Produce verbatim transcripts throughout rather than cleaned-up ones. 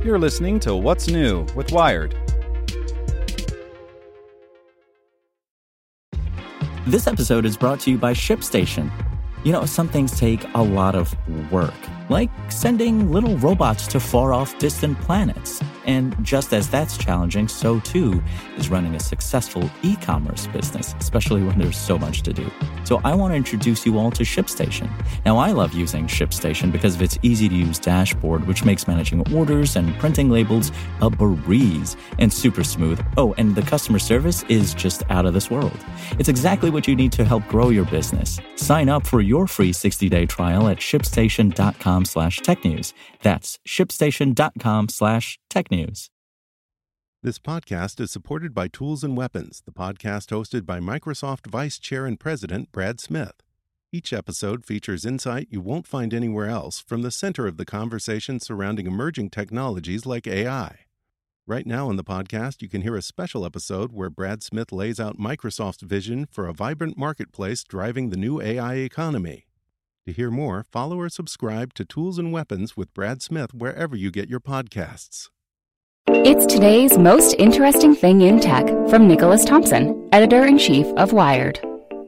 You're listening to What's New with Wired. This episode is brought to you by ShipStation. You know, some things take a lot of work, like sending little robots to far-off distant planets. And just as that's challenging, so too is running a successful e-commerce business, especially when there's so much to do. So I want to introduce you all to ShipStation. Now, I love using ShipStation because of its easy-to-use dashboard, which makes managing orders and printing labels a breeze and super smooth. Oh, and the customer service is just out of this world. It's exactly what you need to help grow your business. Sign up for your free sixty-day trial at shipstation.com slash technews. That's shipstation.com slash technews. This podcast is supported by Tools and Weapons, the podcast hosted by Microsoft Vice Chair and President Brad Smith. Each episode features insight you won't find anywhere else from the center of the conversation surrounding emerging technologies like A I. Right now in the podcast, you can hear a special episode where Brad Smith lays out Microsoft's vision for a vibrant marketplace driving the new A I economy. To hear more, follow or subscribe to Tools and Weapons with Brad Smith wherever you get your podcasts. It's today's most interesting thing in tech from Nicholas Thompson, editor-in-chief of Wired.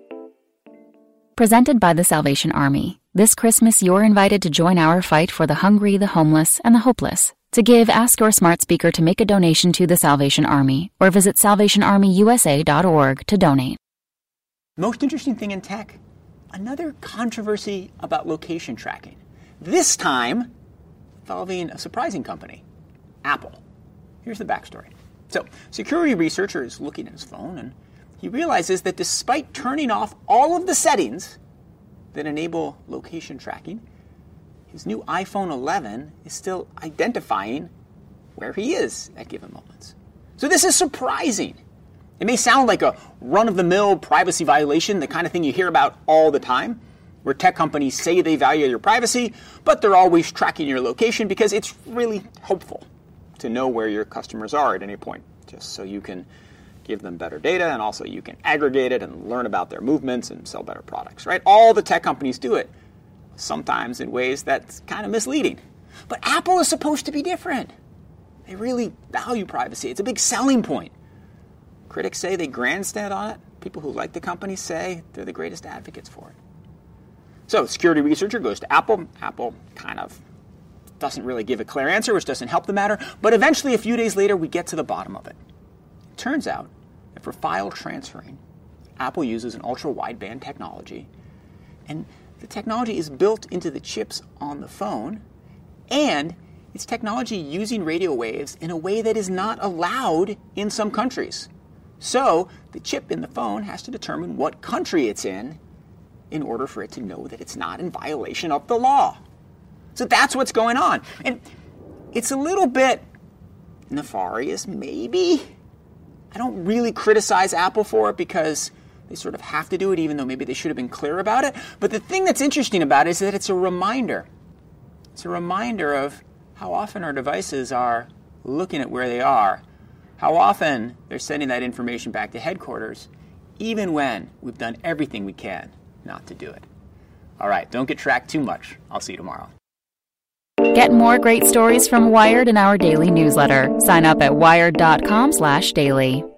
Presented by the Salvation Army. This Christmas, you're invited to join our fight for the hungry, the homeless, and the hopeless. To give, ask your smart speaker to make a donation to the Salvation Army or visit salvation army u s a dot org to donate. Most interesting thing in tech, another controversy about location tracking. This time involving a surprising company, Apple. Here's the backstory. So, security researcher is looking at his phone and he realizes that despite turning off all of the settings that enable location tracking, his new iPhone eleven is still identifying where he is at given moments. So this is surprising. It may sound like a run-of-the-mill privacy violation, the kind of thing you hear about all the time, where tech companies say they value your privacy, but they're always tracking your location because it's really helpful to know where your customers are at any point, just so you can give them better data and also you can aggregate it and learn about their movements and sell better products, right? All the tech companies do it, sometimes in ways that's kind of misleading. But Apple is supposed to be different. They really value privacy. It's a big selling point. Critics say they grandstand on it. People who like the company say they're the greatest advocates for it. So the security researcher goes to Apple. Apple kind of doesn't really give a clear answer, which doesn't help the matter. But eventually, a few days later, we get to the bottom of it. It turns out that for file transferring, Apple uses an ultra-wideband technology. And the technology is built into the chips on the phone. And it's technology using radio waves in a way that is not allowed in some countries. So the chip in the phone has to determine what country it's in in order for it to know that it's not in violation of the law. So that's what's going on. And it's a little bit nefarious, maybe. I don't really criticize Apple for it because they sort of have to do it, even though maybe they should have been clear about it. But the thing that's interesting about it is that it's a reminder. It's a reminder of how often our devices are looking at where they are, how often they're sending that information back to headquarters, even when we've done everything we can not to do it. All right, don't get tracked too much. I'll see you tomorrow. Get more great stories from Wired in our daily newsletter. Sign up at wired.com slash daily.